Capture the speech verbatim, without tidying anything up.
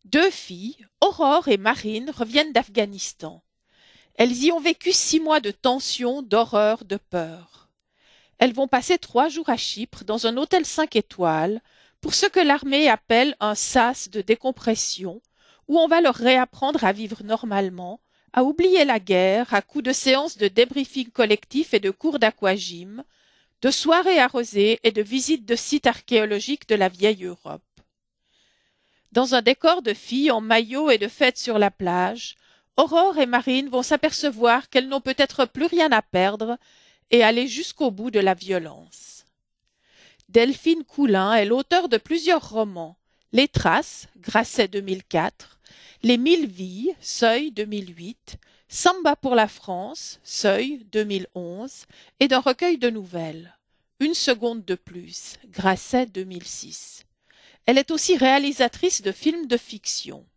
Deux filles, Aurore et Marine, reviennent d'Afghanistan. Elles y ont vécu six mois de tension, d'horreur, de peur. Elles vont passer trois jours à Chypre dans un hôtel cinq étoiles pour ce que l'armée appelle un sas de décompression, où on va leur réapprendre à vivre normalement, à oublier la guerre à coups de séances de débriefing collectif et de cours d'aquagym, de soirées arrosées et de visites de sites archéologiques de la vieille Europe. Dans un décor de filles en maillot et de fêtes sur la plage, Aurore et Marine vont s'apercevoir qu'elles n'ont peut-être plus rien à perdre et aller jusqu'au bout de la violence. Delphine Coulin est l'auteure de plusieurs romans, Les Traces, Grasset deux mille quatre, Les Mille Vies, Seuil deux mille huit, Samba pour la France, Seuil deux mille onze, et d'un recueil de nouvelles, Une seconde de plus, Grasset deux mille six. Elle est aussi réalisatrice de films de fiction.